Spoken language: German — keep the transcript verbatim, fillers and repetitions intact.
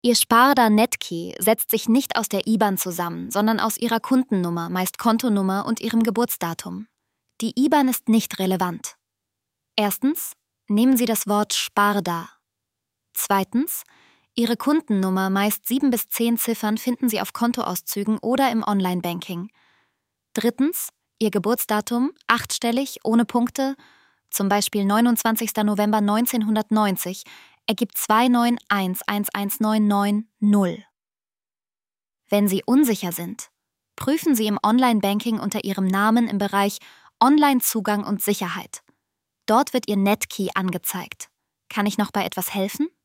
Ihr Sparda-Netkey setzt sich nicht aus der I B A N zusammen, sondern aus Ihrer Kundennummer, meist Kontonummer und Ihrem Geburtsdatum. Die I B A N ist nicht relevant. Erstens, nehmen Sie das Wort Sparda. Zweitens, Ihre Kundennummer, meist sieben bis zehn Ziffern, finden Sie auf Kontoauszügen oder im Online-Banking. Drittens, Ihr Geburtsdatum, achtstellig, ohne Punkte, zum Beispiel neunundzwanzigster November neunzehnhundertneunzig, ergibt zwei neun eins eins eins neun neun null. Wenn Sie unsicher sind, prüfen Sie im Online-Banking unter Ihrem Namen im Bereich Online-Zugang und Sicherheit. Dort wird Ihr Netkey angezeigt. Kann ich noch bei etwas helfen?